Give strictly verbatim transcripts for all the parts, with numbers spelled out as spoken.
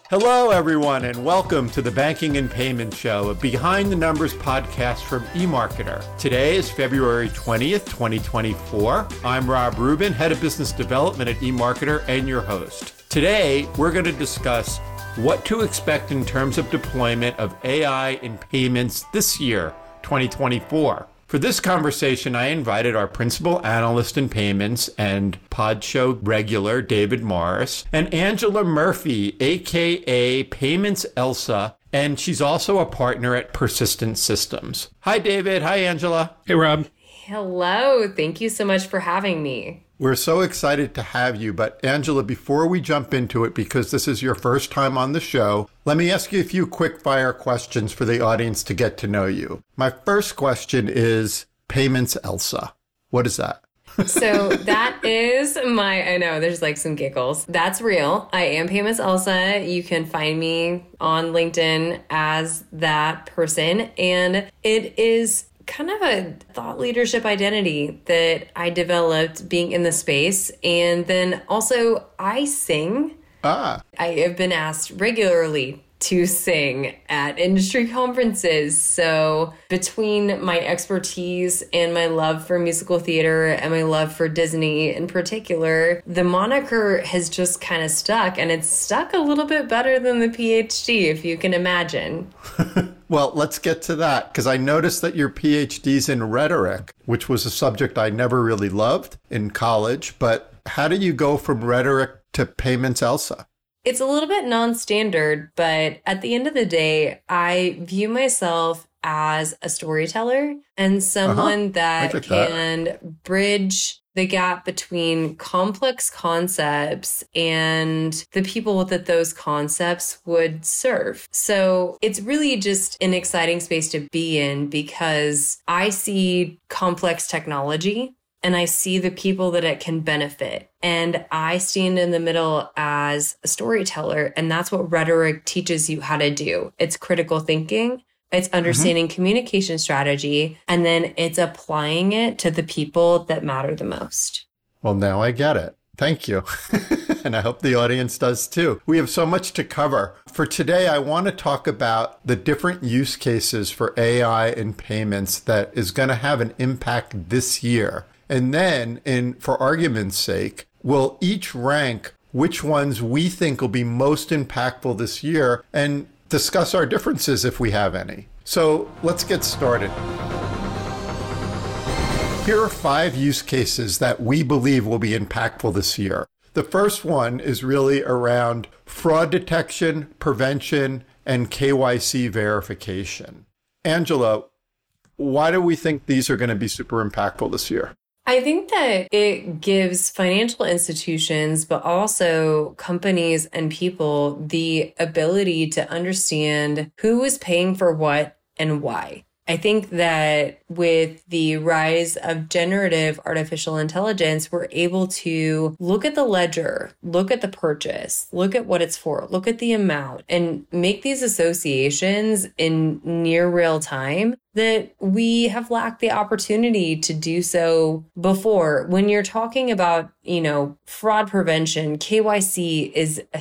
Hello, everyone, and welcome to the Banking and Payment Show, a Behind the Numbers podcast from eMarketer. Today is February twentieth, twenty twenty-four. I'm Rob Rubin, Head of Business Development at eMarketer and your host. Today, we're going to discuss what to expect in terms of deployment of A I in payments this year, twenty twenty-four. For this conversation, I invited our principal analyst in payments and Pod Show regular, David Morris, and Angela Murphy, aka Payments Elsa, and she's also a partner at Persistent Systems. Hi, David. Hi, Angela. Hey, Rob. Hello. Thank you so much for having me. We're so excited to have you, but Angela, before we jump into it, because this is your first time on the show, let me ask you a few quick fire questions for the audience to get to know you. My first question is Payments Elsa. What is that? So that is my, I know there's like some giggles. That's real. I am Payments Elsa. You can find me on LinkedIn as that person. And it is kind of a thought leadership identity that I developed being in the space. And then also I sing. Ah. I have been asked regularly to sing at industry conferences. So between my expertise and my love for musical theater and my love for Disney in particular, the moniker has just kind of stuck, and it's stuck a little bit better than the P H D, if you can imagine. Well, let's get to that, because I noticed that your P H D's in rhetoric, which was a subject I never really loved in college. But how do you go from rhetoric to Payments Elsa? It's a little bit non-standard, but at the end of the day, I view myself as a storyteller and someone uh-huh. that can that. bridge the gap between complex concepts and the people that those concepts would serve. So it's really just an exciting space to be in, because I see complex technology and I see the people that it can benefit. And I stand in the middle as a storyteller, and that's what rhetoric teaches you how to do. It's critical thinking, it's understanding mm-hmm. communication strategy, and then it's applying it to the people that matter the most. Well, now I get it. Thank you. And I hope the audience does too. We have so much to cover. For today, I want to talk about the different use cases for A I in payments that is going to have an impact this year. And then, in for argument's sake, we'll each rank which ones we think will be most impactful this year and discuss our differences if we have any. So let's get started. Here are five use cases that we believe will be impactful this year. The first one is really around fraud detection, prevention, and K Y C verification. Angela, why do we think these are going to be super impactful this year? I think that it gives financial institutions, but also companies and people, the ability to understand who is paying for what and why. I think that with the rise of generative artificial intelligence, we're able to look at the ledger, look at the purchase, look at what it's for, look at the amount, and make these associations in near real time that we have lacked the opportunity to do so before. When you're talking about, you know, fraud prevention, K Y C is a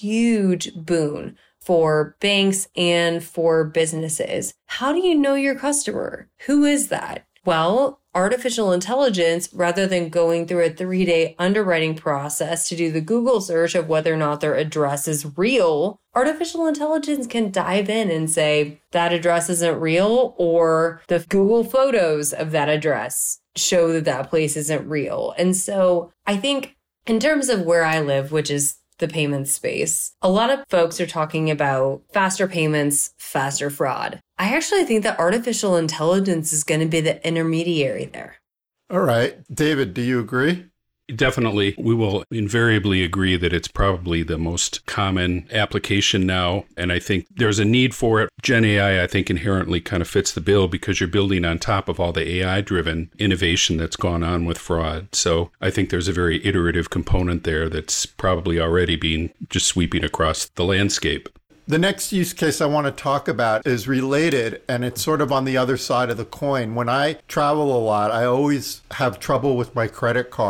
huge boon for banks and for businesses. How do you know your customer? Who is that? Well, artificial intelligence, rather than going through a three-day underwriting process to do the Google search of whether or not their address is real, artificial intelligence can dive in and say, that address isn't real, or the Google photos of that address show that that place isn't real. And so I think in terms of where I live, which is the payment space, a lot of folks are talking about faster payments, faster fraud. I actually think that artificial intelligence is going to be the intermediary there. All right. David, do you agree? Definitely. We will invariably agree that it's probably the most common application now. And I think there's a need for it. Gen A I, I think, inherently kind of fits the bill because you're building on top of all the A I-driven innovation that's gone on with fraud. So I think there's a very iterative component there that's probably already being just sweeping across the landscape. The next use case I want to talk about is related, and it's sort of on the other side of the coin. When I travel a lot, I always have trouble with my credit card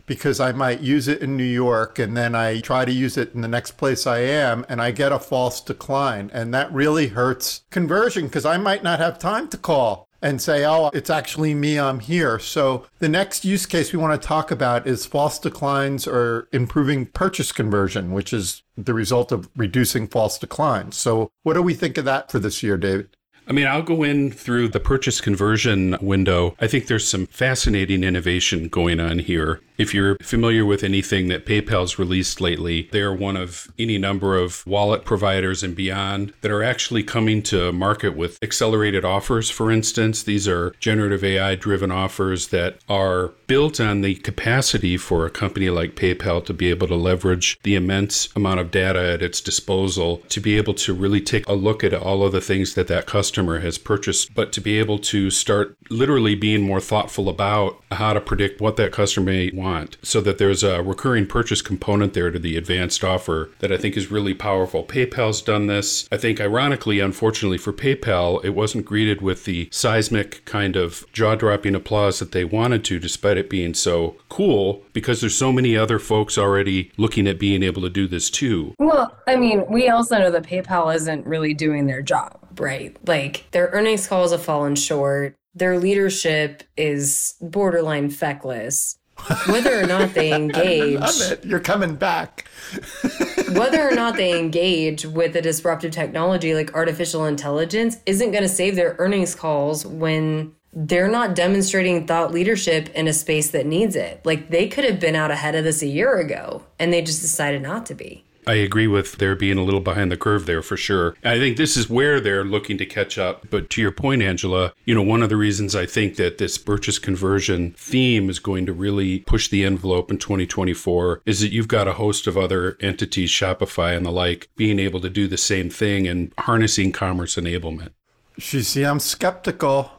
because I might use it in New York and then I try to use it in the next place I am and I get a false decline. And that really hurts conversion because I might not have time to call and say, oh, it's actually me, I'm here. So the next use case we want to talk about is false declines or improving purchase conversion, which is the result of reducing false declines. So what do we think of that for this year, David? I mean, I'll go in through the purchase conversion window. I think there's some fascinating innovation going on here. If you're familiar with anything that PayPal's released lately, they're one of any number of wallet providers and beyond that are actually coming to market with accelerated offers, for instance. These are generative A I-driven offers that are built on the capacity for a company like PayPal to be able to leverage the immense amount of data at its disposal, to be able to really take a look at all of the things that that customer has purchased, but to be able to start literally being more thoughtful about how to predict what that customer may want. So that there's a recurring purchase component there to the advanced offer that I think is really powerful. PayPal's done this. I think ironically, unfortunately for PayPal, it wasn't greeted with the seismic kind of jaw-dropping applause that they wanted to, despite it being so cool, because there's so many other folks already looking at being able to do this too. Well, I mean, we also know that PayPal isn't really doing their job, right? Like their earnings calls have fallen short. Their leadership is borderline feckless. Whether or not they engage, I love it. You're coming back. whether or not they engage with a disruptive technology like artificial intelligence isn't going to save their earnings calls when they're not demonstrating thought leadership in a space that needs it. Like they could have been out ahead of this a year ago and they just decided not to be. I agree with there being a little behind the curve there for sure. I think this is where they're looking to catch up. But to your point, Angela, you know, one of the reasons I think that this purchase conversion theme is going to really push the envelope in twenty twenty-four is that you've got a host of other entities, Shopify and the like, being able to do the same thing and harnessing commerce enablement. You see, I'm skeptical.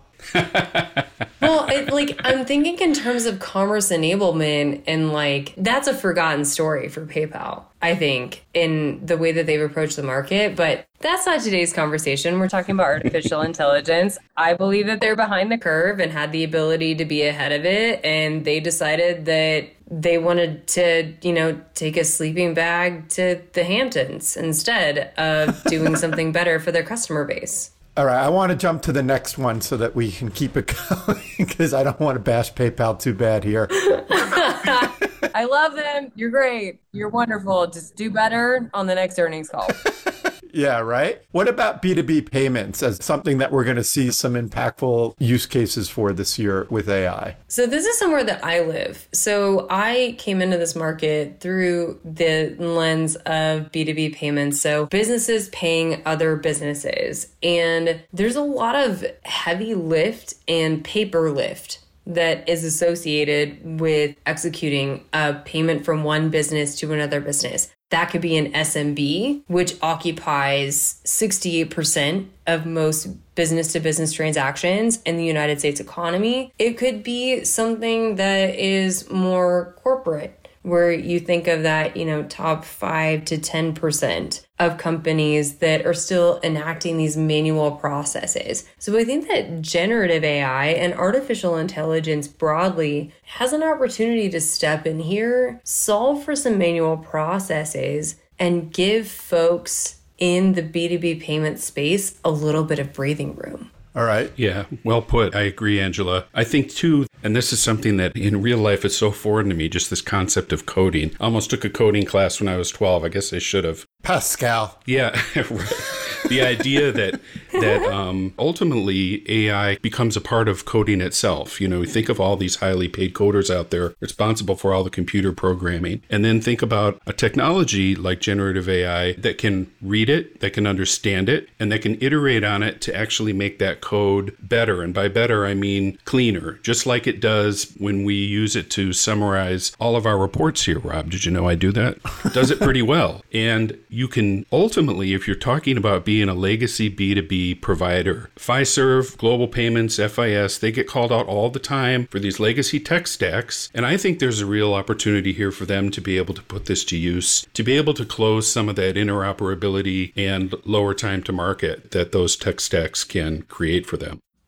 Well, it, like I'm thinking in terms of commerce enablement, and like that's a forgotten story for PayPal, I think, in the way that they've approached the market. But that's not today's conversation. We're talking about artificial intelligence. I believe that they're behind the curve and had the ability to be ahead of it. And they decided that they wanted to, you know, take a sleeping bag to the Hamptons instead of doing something better for their customer base. All right, I want to jump to the next one so that we can keep it going because I don't want to bash PayPal too bad here. I love them. You're great. You're wonderful. Just do better on the next earnings call. Yeah, right? What about B two B payments as something that we're going to see some impactful use cases for this year with A I? So this is somewhere that I live. So I came into this market through the lens of B two B payments. So businesses paying other businesses. And there's a lot of heavy lift and paper lift that is associated with executing a payment from one business to another business. That could be an S M B, which occupies sixty-eight percent of most business-to-business transactions in the United States economy. It could be something that is more corporate, where you think of that, you know, top five to ten percent of companies that are still enacting these manual processes. So I think that generative A I and artificial intelligence broadly has an opportunity to step in here, solve for some manual processes, and give folks in the B two B payment space a little bit of breathing room. All right. Yeah, well put. I agree, Angela. I think, too, and this is something that in real life is so foreign to me, just this concept of coding. I almost took a coding class when I was twelve. I guess I should have. Pascal. Yeah, right. The idea that that um, ultimately A I becomes a part of coding itself. You know, think of all these highly paid coders out there responsible for all the computer programming. And then think about a technology like generative A I that can read it, that can understand it, and that can iterate on it to actually make that code better. And by better, I mean cleaner, just like it does when we use it to summarize all of our reports here, Rob. Did you know I do that? It does it pretty well. And you can ultimately, if you're talking about being a legacy B two B provider, Fiserv, Global Payments, F I S, they get called out all the time for these legacy tech stacks. And I think there's a real opportunity here for them to be able to put this to use, to be able to close some of that interoperability and lower time to market that those tech stacks can create for them.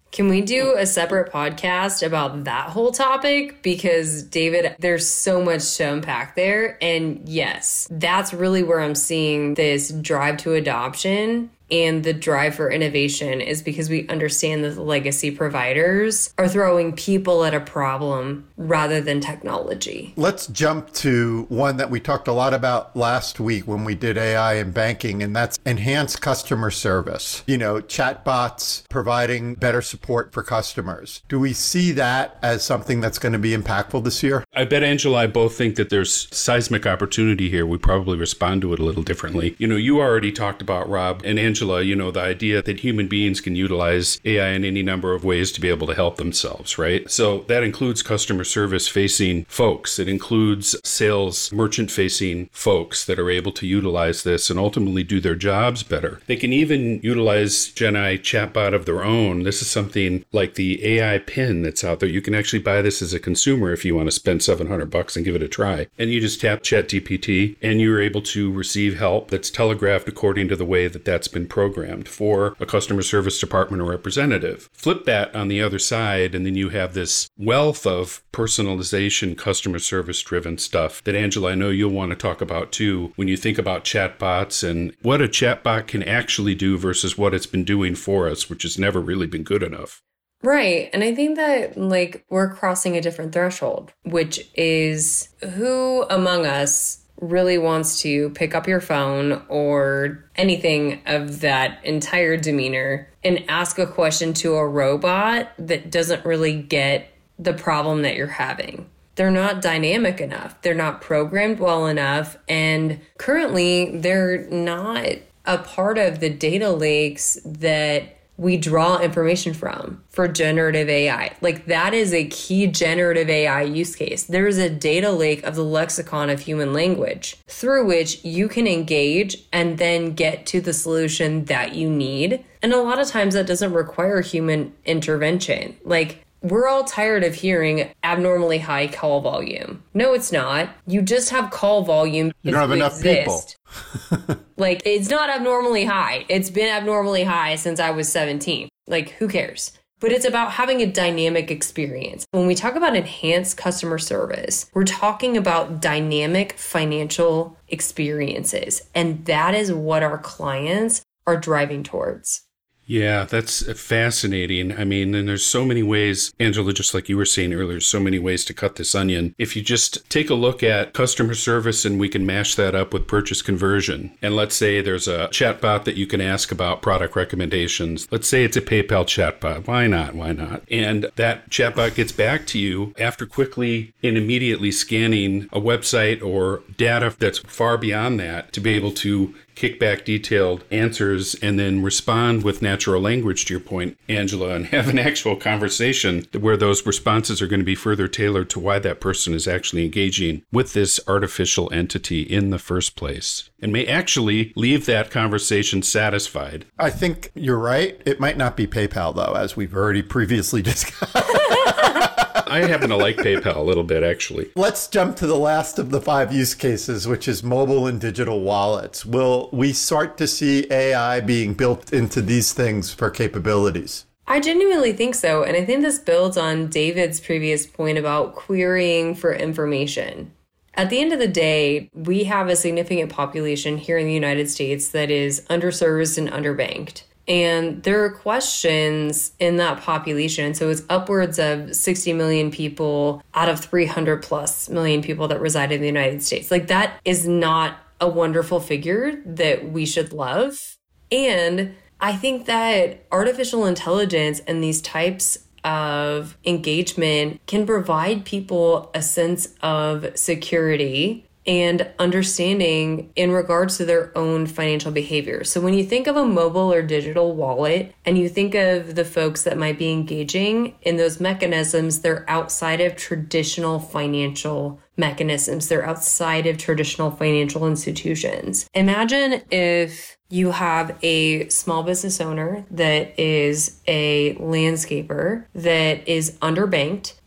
Can we do a separate podcast about that whole topic? Because, David, there's so much to unpack there. And yes, that's really where I'm seeing this drive to adoption and the drive for innovation is because we understand that the legacy providers are throwing people at a problem rather than technology. Let's jump to one that we talked a lot about last week when we did A I in banking, and that's enhanced customer service. You know, chatbots providing better support for customers. Do we see that as something that's going to be impactful this year? I bet Angela and I both think that there's seismic opportunity here. We probably respond to it a little differently. You know, you already talked about, Rob, and Angela, you know, the idea that human beings can utilize A I in any number of ways to be able to help themselves, right? So that includes customer service facing folks. It includes sales, merchant facing folks that are able to utilize this and ultimately do their jobs better. They can even utilize Gen A I chatbot of their own. This is something like the A I pin that's out there. You can actually buy this as a consumer if you want to spend seven hundred bucks and give it a try. And you just tap ChatGPT and you're able to receive help that's telegraphed according to the way that that's been programmed for a customer service department or representative. Flip that on the other side, and then you have this wealth of personalization, customer service driven stuff that, Angela, I know you'll want to talk about too when you think about chatbots and what a chatbot can actually do versus what it's been doing for us, which has never really been good enough. Right. And I think that like we're crossing a different threshold, which is who among us really wants to pick up your phone or anything of that entire demeanor and ask a question to a robot that doesn't really get the problem that you're having. They're not dynamic enough. They're not programmed well enough. And currently, they're not a part of the data lakes that we draw information from for generative A I. Like that is a key generative A I use case. There is a data lake of the lexicon of human language through which you can engage and then get to the solution that you need. And a lot of times that doesn't require human intervention. Like we're all tired of hearing abnormally high call volume. No, it's not. You just have call volume. You don't have enough exist. people. Like, it's not abnormally high. It's been abnormally high since I was seventeen. Like, who cares? But it's about having a dynamic experience. When we talk about enhanced customer service, we're talking about dynamic financial experiences. And that is what our clients are driving towards. Yeah, that's fascinating. I mean, and there's so many ways, Angela, just like you were saying earlier, so many ways to cut this onion. If you just take a look at customer service and we can mash that up with purchase conversion. And let's say there's a chatbot that you can ask about product recommendations. Let's say it's a PayPal chatbot. Why not? Why not? And that chatbot gets back to you after quickly and immediately scanning a website or data that's far beyond that to be able to kick back detailed answers and then respond with natural language, to your point, Angela, and have an actual conversation where those responses are going to be further tailored to why that person is actually engaging with this artificial entity in the first place, and may actually leave that conversation satisfied. I think you're right. It might not be PayPal, though, as we've already previously discussed. I happen to like PayPal a little bit, actually. Let's jump to the last of the five use cases, which is mobile and digital wallets. Will we start to see A I being built into these things for capabilities? I genuinely think so. And I think this builds on David's previous point about querying for information. At the end of the day, we have a significant population here in the United States that is underserviced and underbanked. And there are questions in that population. So it's upwards of sixty million people out of three hundred plus million people that reside in the United States. Like that is not a wonderful figure that we should love. And I think that artificial intelligence and these types of engagement can provide people a sense of security and understanding in regards to their own financial behavior. So when you think of a mobile or digital wallet and you think of the folks that might be engaging in those mechanisms, they're outside of traditional financial mechanisms. They're outside of traditional financial institutions. Imagine if you have a small business owner that is a landscaper that is underbanked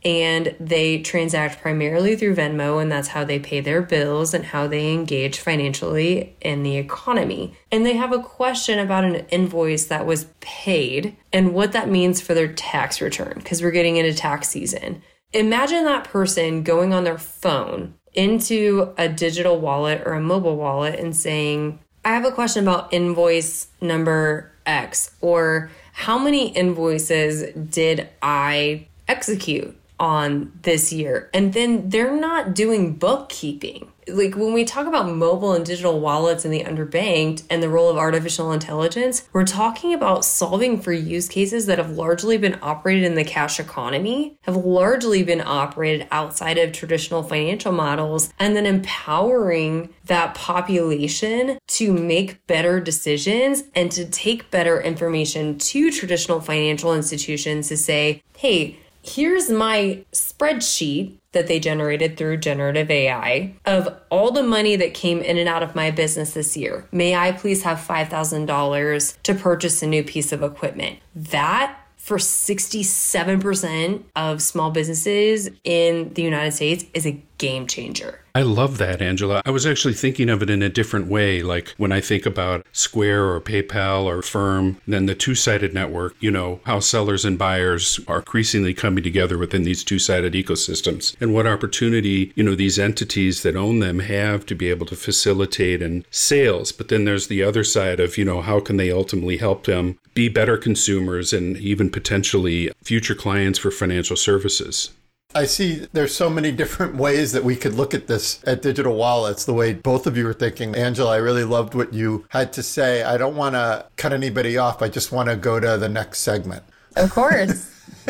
and they transact primarily through Venmo, and that's how they pay their bills and how they engage financially in the economy. And they have a question about an invoice that was paid and what that means for their tax return, because we're getting into tax season. Imagine that person going on their phone into a digital wallet or a mobile wallet and saying, I have a question about invoice number X, or how many invoices did I execute on this year? And then they're not doing bookkeeping. Like when we talk about mobile and digital wallets and the underbanked and the role of artificial intelligence, we're talking about solving for use cases that have largely been operated in the cash economy, have largely been operated outside of traditional financial models, and then empowering that population to make better decisions and to take better information to traditional financial institutions to say, hey, here's my spreadsheet that they generated through generative A I of all the money that came in and out of my business this year. May I please have five thousand dollars to purchase a new piece of equipment? That, for sixty-seven percent of small businesses in the United States, is a game changer. I love that, Angela. I was actually thinking of it in a different way. Like when I think about Square or PayPal or Affirm, then the two-sided network, you know, how sellers and buyers are increasingly coming together within these two-sided ecosystems. And what opportunity, you know, these entities that own them have to be able to facilitate in sales. But then there's the other side of, you know, how can they ultimately help them be better consumers and even potentially future clients for financial services. I see there's so many different ways that we could look at this at digital wallets, the way both of you are thinking. Angela, I really loved what you had to say. I don't want to cut anybody off. I just want to go to the next segment. Of course.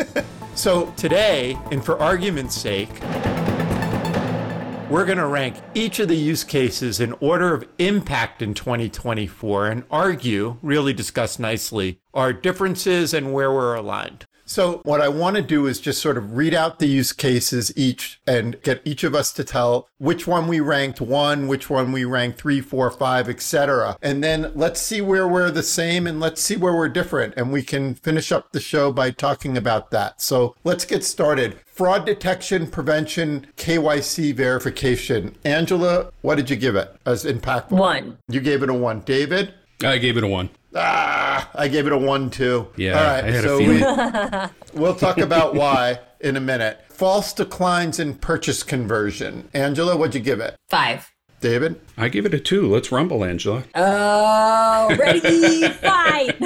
So today, and for argument's sake, we're going to rank each of the use cases in order of impact in twenty twenty-four and argue, really discuss nicely, our differences and where we're aligned. So what I want to do is just sort of read out the use cases each and get each of us to tell which one we ranked one, which one we ranked three, four, five, et cetera. And then let's see where we're the same and let's see where we're different. And we can finish up the show by talking about that. So let's get started. Fraud detection, prevention, K Y C verification. Angela, what did you give it as impactful? One. You gave it a one. David? I gave it a one. Ah, I gave it a one, too. Yeah, all right, I had so a feeling. We, we'll talk about why in a minute. False declines in purchase conversion. Angela, what'd you give it? Five. David? I give it a two. Let's rumble, Angela. Oh, ready, fight.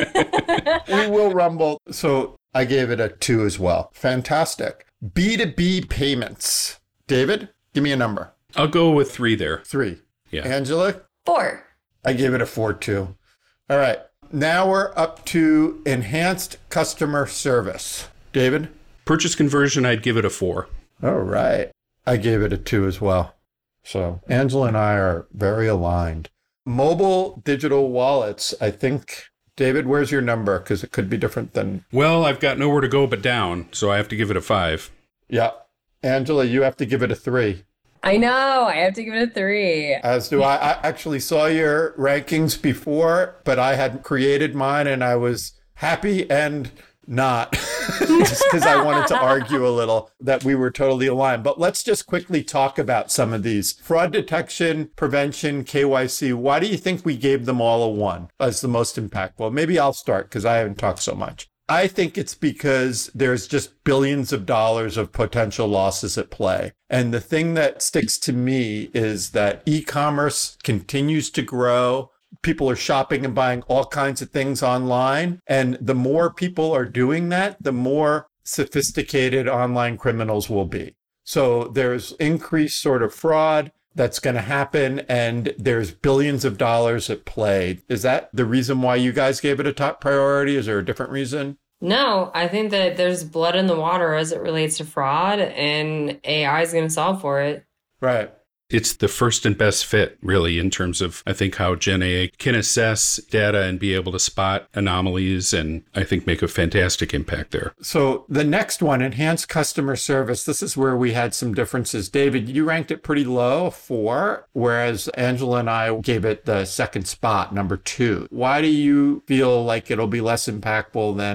We will rumble. So I gave it a two as well. Fantastic. B two B payments. David, give me a number. I'll go with three there. Three. Yeah. Angela? Four. I gave it a four, too. All right. Now we're up to enhanced customer service. David? Purchase conversion, I'd give it a four. All right. I gave it a two as well. So Angela and I are very aligned. Mobile digital wallets, I think. David, where's your number? Because it could be different than... Well, I've got nowhere to go but down, so I have to give it a five. Yeah. Angela, you have to give it a three. I know. I have to give it a three. As do I. I actually saw your rankings before, but I had created mine and I was happy and not just because I wanted to argue a little that we were totally aligned. But let's just quickly talk about some of these. Fraud detection, prevention, K Y C. Why do you think we gave them all a one as the most impactful? Maybe I'll start because I haven't talked so much. I think it's because there's just billions of dollars of potential losses at play. And the thing that sticks to me is that e-commerce continues to grow. People are shopping and buying all kinds of things online. And the more people are doing that, the more sophisticated online criminals will be. So there's increased sort of fraud that's going to happen, and there's billions of dollars at play. Is that the reason why you guys gave it a top priority? Is there a different reason? No, I think that there's blood in the water as it relates to fraud, and A I is going to solve for it. Right. It's the first and best fit, really, in terms of, I think, how Gen A I can assess data and be able to spot anomalies and I think make a fantastic impact there. So the next one, enhanced customer service. This is where we had some differences. David, you ranked it pretty low, four, whereas Angela and I gave it the second spot, number two. Why do you feel like it'll be less impactful than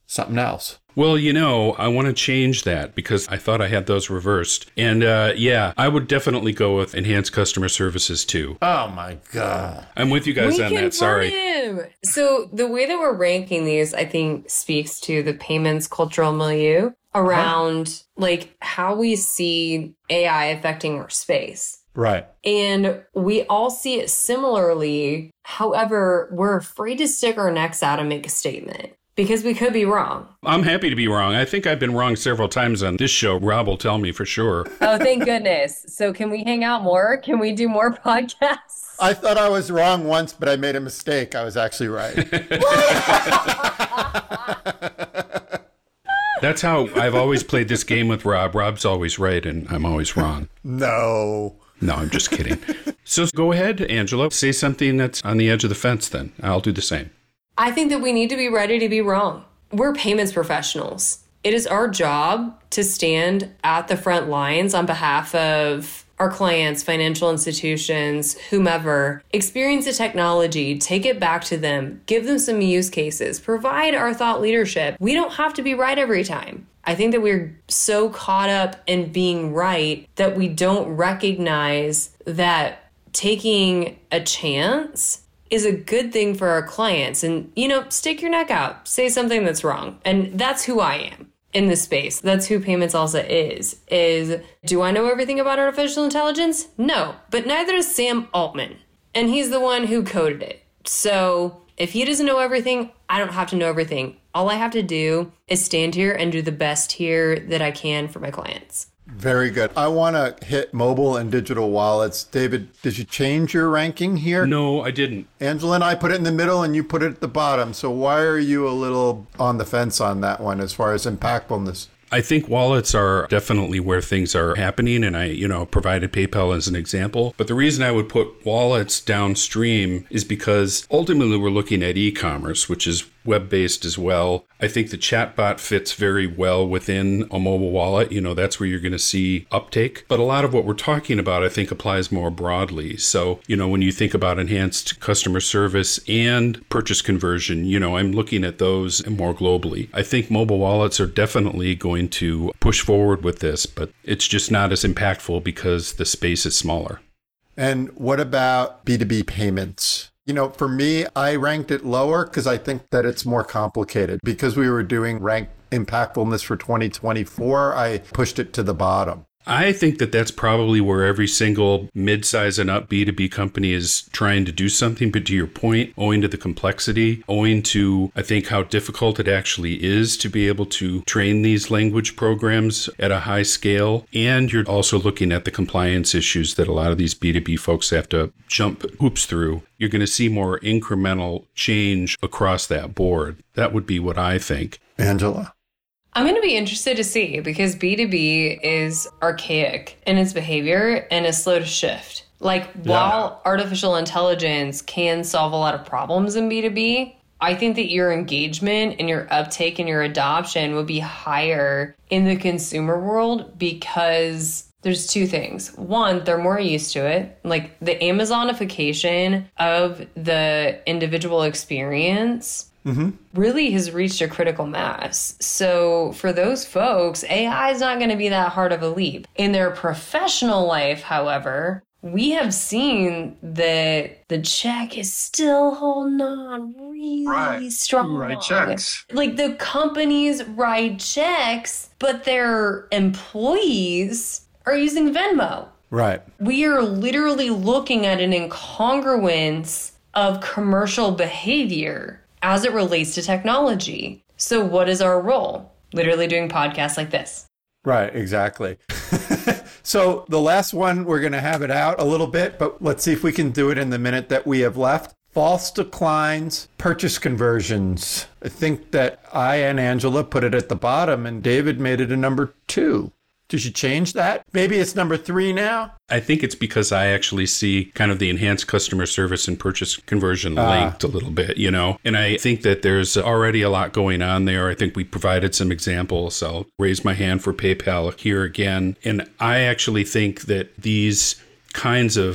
something else. Well, you know, I want to change that because I thought I had those reversed. And uh, yeah, I would definitely go with enhanced customer services too. Oh my God. I'm with you guys we on that. Sorry. Him. So the way that we're ranking these, I think, speaks to the payments cultural milieu around huh? like how we see A I affecting our space. Right. And we all see it similarly. However, we're afraid to stick our necks out and make a statement. Because we could be wrong. I'm happy to be wrong. I think I've been wrong several times on this show. Rob will tell me for sure. Oh, thank goodness. So can we hang out more? Can we do more podcasts? I thought I was wrong once, but I made a mistake. I was actually right. That's how I've always played this game with Rob. Rob's always right, and I'm always wrong. No. No, I'm just kidding. So go ahead, Angela. Say something that's on the edge of the fence then. I'll do the same. I think that we need to be ready to be wrong. We're payments professionals. It is our job to stand at the front lines on behalf of our clients, financial institutions, whomever. Experience the technology, take it back to them, give them some use cases, provide our thought leadership. We don't have to be right every time. I think that we're so caught up in being right that we don't recognize that taking a chance is a good thing for our clients. And, you know, stick your neck out, say something that's wrong. And that's who I am in this space. That's who Payments Alsa is, is do I know everything about artificial intelligence? No, but neither does Sam Altman. And he's the one who coded it. So if he doesn't know everything, I don't have to know everything. All I have to do is stand here and do the best here that I can for my clients. Very good. I want to hit mobile and digital wallets. David, did you change your ranking here? No, I didn't. Angela and I put it in the middle and you put it at the bottom. So why are you a little on the fence on that one as far as impactfulness? I think wallets are definitely where things are happening, and I, you know, provided PayPal as an example. But the reason I would put wallets downstream is because ultimately we're looking at e-commerce, which is web-based as well. I think the chatbot fits very well within a mobile wallet. You know, that's where you're going to see uptake. But a lot of what we're talking about, I think, applies more broadly. So, you know, when you think about enhanced customer service and purchase conversion, you know, I'm looking at those more globally. I think mobile wallets are definitely going to push forward with this, but it's just not as impactful because the space is smaller. And what about B two B payments? You know, for me, I ranked it lower because I think that it's more complicated. Because we were doing rank impactfulness for twenty twenty-four, I pushed it to the bottom. I think that that's probably where every single mid-size and up B two B company is trying to do something. But to your point, owing to the complexity, owing to, I think, how difficult it actually is to be able to train these language programs at a high scale. And you're also looking at the compliance issues that a lot of these B two B folks have to jump hoops through. You're going to see more incremental change across that board. That would be what I think. Angela? I'm going to be interested to see because B two B is archaic in its behavior and is slow to shift. Like, yeah. While artificial intelligence can solve a lot of problems in B two B, I think that your engagement and your uptake and your adoption would be higher in the consumer world because there's two things. One, they're more used to it. Like the Amazonification of the individual experience Mm-hmm. really has reached a critical mass. So for those folks, A I is not going to be that hard of a leap. In their professional life, however, we have seen that the check is still holding on really right. strong. Write checks. Like the companies write checks, but their employees are using Venmo. Right. We are literally looking at an incongruence of commercial behavior as it relates to technology. So what is our role? Literally doing podcasts like this. Right, exactly. So the last one, we're going to have it out a little bit, but let's see if we can do it in the minute that we have left. False declines, purchase conversions. I think that I and Angela put it at the bottom and David made it a number two. Did you change that? Maybe it's number three now? I think it's because I actually see kind of the enhanced customer service and purchase conversion uh, linked a little bit, you know, and I think that there's already a lot going on there. I think we provided some examples. I'll raise my hand for PayPal here again. And I actually think that these kinds of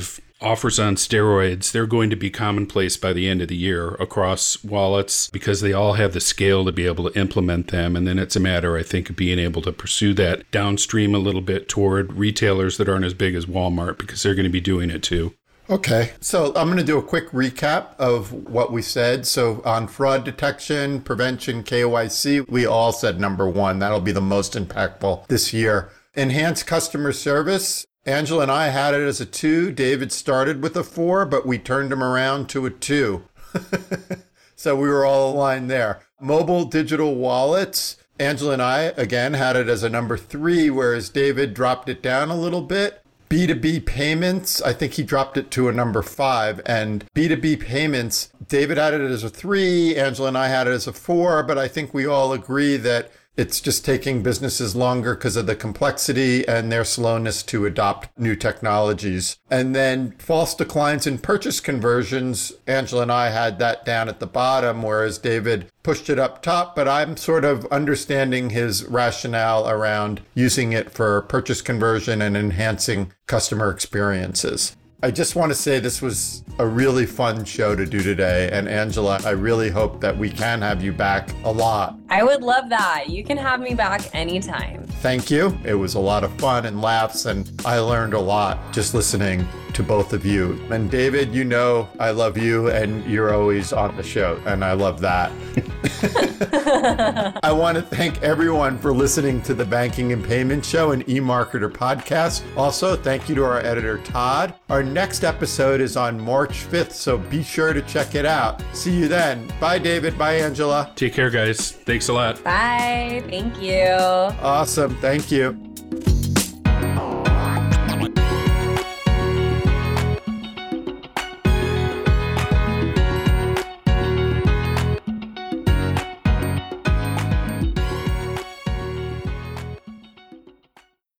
offers on steroids. They're going to be commonplace by the end of the year across wallets because they all have the scale to be able to implement them. And then it's a matter, I think, of being able to pursue that downstream a little bit toward retailers that aren't as big as Walmart because they're going to be doing it too. Okay, so I'm going to do a quick recap of what we said. So on fraud detection, prevention, K Y C, we all said number one. That'll be the most impactful this year. Enhanced customer service. Angela and I had it as a two. David started with a four, but we turned him around to a two. So we were all aligned there. Mobile digital wallets. Angela and I, again, had it as a number three, whereas David dropped it down a little bit. B two B payments, I think he dropped it to a number five. And B two B payments, David had it as a three, Angela and I had it as a four, but I think we all agree that it's just taking businesses longer because of the complexity and their slowness to adopt new technologies. And then false declines in purchase conversions, Angela and I had that down at the bottom, whereas David pushed it up top. But I'm sort of understanding his rationale around using it for purchase conversion and enhancing customer experiences. I just want to say this was a really fun show to do today. And Angela, I really hope that we can have you back a lot. I would love that. You can have me back anytime. Thank you. It was a lot of fun and laughs, and I learned a lot just listening to both of you. And David, you know I love you, and you're always on the show, and I love that. I want to thank everyone for listening to the Banking and Payment Show and eMarketer podcast. Also, thank you to our editor, Todd. Our next episode is on March fifth, so be sure to check it out. See you then. Bye, David. Bye, Angela. Take care, guys. Thanks a lot. Bye. Thank you. Awesome. Thank you.